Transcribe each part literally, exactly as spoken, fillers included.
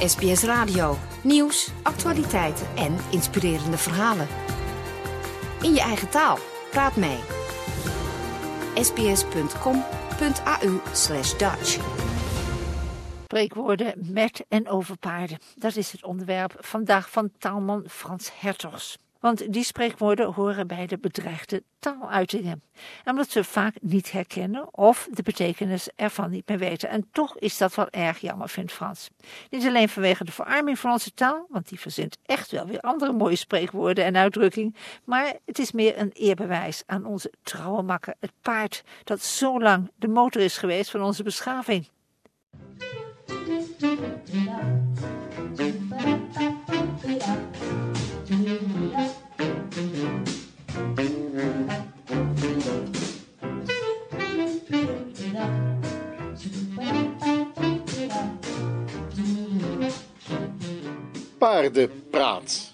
S B S Radio. Nieuws, actualiteiten en inspirerende verhalen. In je eigen taal. Praat mee. sbs.com.au slash Dutch. Spreekwoorden met en over paarden. Dat is het onderwerp vandaag van taalman Frans Hertogs. Want die spreekwoorden horen bij de bedreigde taaluitingen. Omdat ze vaak niet herkennen of de betekenis ervan niet meer weten. En toch is dat wel erg jammer, vindt Frans. Niet alleen vanwege de verarming van onze taal, want die verzint echt wel weer andere mooie spreekwoorden en uitdrukkingen. Maar het is meer een eerbewijs aan onze trouwe makker, het paard, dat zo lang de motor is geweest van onze beschaving. Paardenpraat.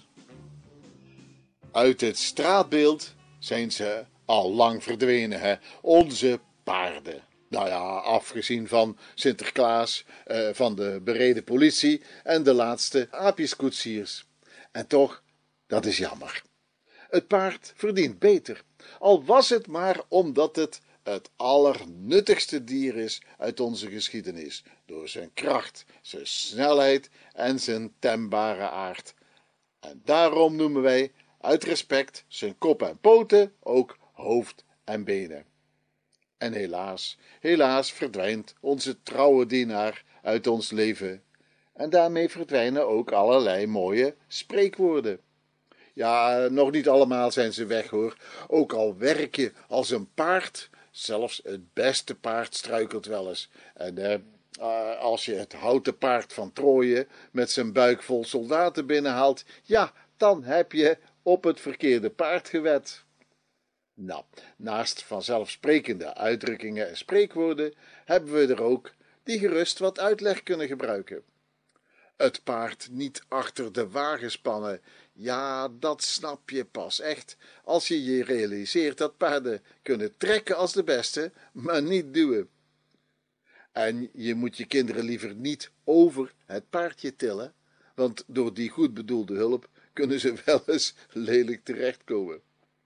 Uit het straatbeeld zijn ze al lang verdwenen, hè? Onze paarden. Nou ja, afgezien van Sinterklaas, eh, van de bereden politie en de laatste aapjeskoetsiers. En toch, dat is jammer. Het paard verdient beter, al was het maar omdat het het allernuttigste dier is uit onze geschiedenis, door zijn kracht, zijn snelheid en zijn tembare aard. En daarom noemen wij, uit respect, zijn kop en poten ook hoofd en benen. En helaas, helaas verdwijnt onze trouwe dienaar uit ons leven. En daarmee verdwijnen ook allerlei mooie spreekwoorden. Ja, nog niet allemaal zijn ze weg hoor. Ook al werk je als een paard, zelfs het beste paard struikelt wel eens. En eh, uh, als je het houten paard van Troje met zijn buik vol soldaten binnenhaalt, ja, dan heb je op het verkeerde paard gewed. Nou, naast vanzelfsprekende uitdrukkingen en spreekwoorden hebben we er ook die gerust wat uitleg kunnen gebruiken. Het paard niet achter de wagen spannen, ja, dat snap je pas echt als je je realiseert dat paarden kunnen trekken als de beste, maar niet duwen. En je moet je kinderen liever niet over het paardje tillen, want door die goed bedoelde hulp kunnen ze wel eens lelijk terechtkomen.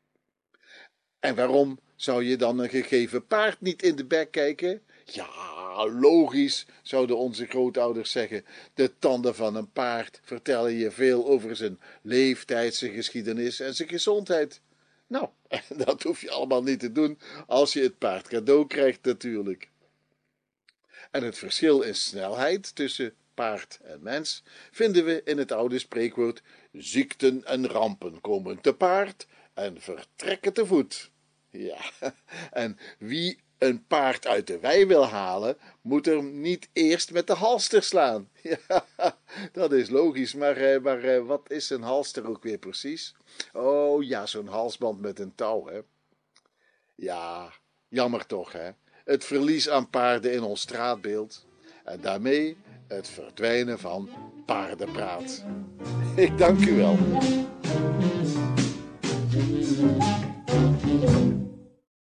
En waarom zou je dan een gegeven paard niet in de bek kijken? Ja, logisch, zouden onze grootouders zeggen. De tanden van een paard vertellen je veel over zijn leeftijd, zijn geschiedenis en zijn gezondheid. Nou, dat hoef je allemaal niet te doen als je het paard cadeau krijgt natuurlijk. En het verschil in snelheid tussen paard en mens vinden we in het oude spreekwoord: ziekten en rampen komen te paard en vertrekken te voet. Ja, en wie een paard uit de wei wil halen, moet er niet eerst met de halster slaan. Ja, dat is logisch, maar, maar wat is een halster ook weer precies? Oh ja, zo'n halsband met een touw, hè. Ja, jammer toch, hè. Het verlies aan paarden in ons straatbeeld en daarmee het verdwijnen van paardenpraat. Ik dank u wel.